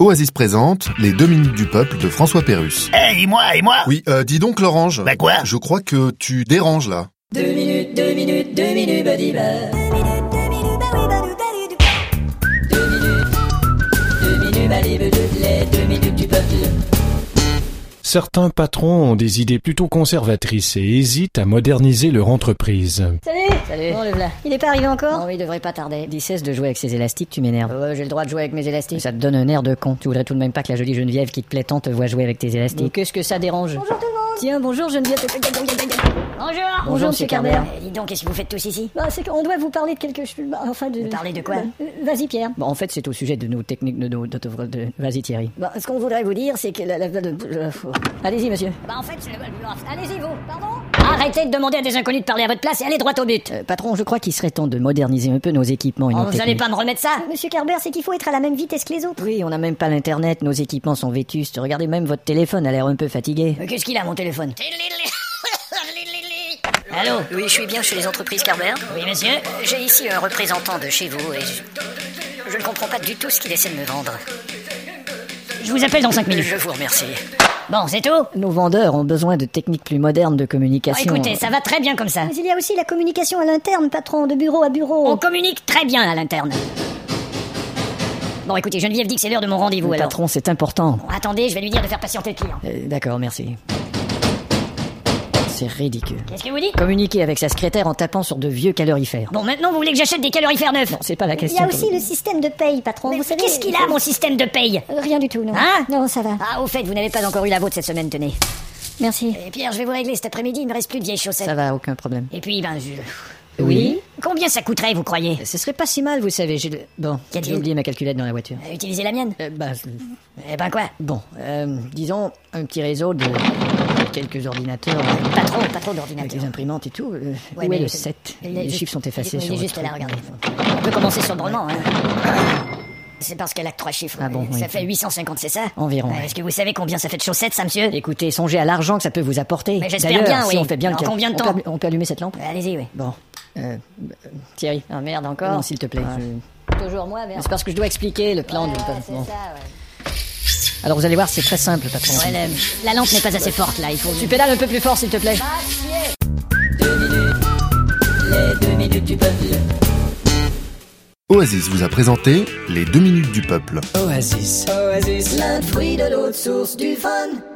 Oasis présente les 2 minutes du peuple de François Pérusse. Et moi Oui, dis donc Lorange. Bah quoi? Je crois que tu déranges là. 2 minutes, badiba. 2 minutes, badiba, les 2 minutes du peuple. Certains patrons ont des idées plutôt conservatrices et hésitent à moderniser leur entreprise. Salut. Bon, le voilà. Il est pas arrivé encore? Non, il devrait pas tarder. Dis, cesse de jouer avec ces élastiques, tu m'énerves. J'ai le droit de jouer avec mes élastiques. Ça te donne un air de con. Tu voudrais tout de même pas que la jolie Geneviève qui te plaît tant te voit jouer avec tes élastiques. Donc, qu'est-ce que ça dérange? Bonjour tout le monde. Tiens, bonjour Geneviève. Bonjour, monsieur Carbert. Dis donc, qu'est-ce que vous faites tous ici? C'est qu'on doit vous parler de quelque chose. Enfin, de. Vous parlez de quoi? Vas-y, Pierre. Bon, en fait, c'est au sujet de nos techniques de Vas-y, Thierry. Ce qu'on voudrait vous dire, c'est que allez-y, monsieur. En fait, allez-y, vous. Pardon? Arrêtez de demander à des inconnus de parler à votre place et allez droit au but. Patron, je crois qu'il serait temps de moderniser un peu nos équipements et nos techniques. Vous allez pas me remettre ça? Monsieur Carbert, c'est qu'il faut être à la même vitesse que les autres. Oui, on n'a même pas l'internet, nos équipements sont vétustes. Regardez, même votre téléphone a l'air un peu fatigué. Qu'est-ce qu'il a, mon téléphone? Allô? Oui, je suis bien chez les entreprises Carbert. Oui, monsieur? J'ai ici un représentant de chez vous et je ne comprends pas du tout ce qu'il essaie de me vendre. Je vous appelle dans 5 minutes. Je vous remercie. Bon, c'est tout? Nos vendeurs ont besoin de techniques plus modernes de communication. Écoutez, ça va très bien comme ça. Mais il y a aussi la communication à l'interne, patron, de bureau à bureau. On communique très bien à l'interne. Bon, écoutez, Geneviève dit que c'est l'heure de mon rendez-vous, alors. Patron, c'est important. Bon, attendez, je vais lui dire de faire patienter le client. D'accord, merci. C'est ridicule. Qu'est-ce que vous dites? Communiquer avec sa secrétaire en tapant sur de vieux calorifères. Bon, maintenant, vous voulez que j'achète des calorifères neufs? Non, c'est pas la Il question. y a aussi le système de paye, patron. Mais vous savez. qu'est-ce qu'il a, mon système de paye? Rien du tout, non. Hein? Non, ça va. Ah, au fait, vous n'avez pas encore eu la vôtre cette semaine, tenez. Merci. Et Pierre, je vais vous régler cet après-midi, il me reste plus de vieilles chaussettes. Ça va, aucun problème. Et puis, Oui? Combien ça coûterait, vous croyez? Ce serait pas si mal, vous savez. Bon, j'ai oublié ma calculette dans la voiture. Utilisez la mienne? Eh ben quoi? Bon, disons, un petit réseau de quelques ordinateurs. Pas trop d'ordinateurs. Avec les imprimantes et tout. Où est le 7? Les chiffres sont effacés sur juste là, regardez. On peut commencer sobrement, hein. C'est parce qu'elle a que 3 chiffres. Ah bon, ça fait 850, c'est ça? Environ. Est-ce que vous savez combien ça fait de chaussettes, ça, monsieur? Écoutez, songez à l'argent que ça peut vous apporter. Mais j'espère bien, oui. Si on fait bien le combien de temps? On peut allumer cette lampe? Allez-y, oui. Bon. Thierry. Ah merde, encore? Non, s'il te plaît. Toujours moi, merde. C'est parce que je dois expliquer le plan du... C'est ça, ouais. Alors vous allez voir, c'est très simple, patron. Ouais, la lampe n'est pas assez forte, là. Il faut... Tu pédales un peu plus fort, s'il te plaît. 2 minutes, les 2 minutes du peuple. Oasis vous a présenté les 2 minutes du peuple. Oasis. L'un fruit de l'autre source du fun.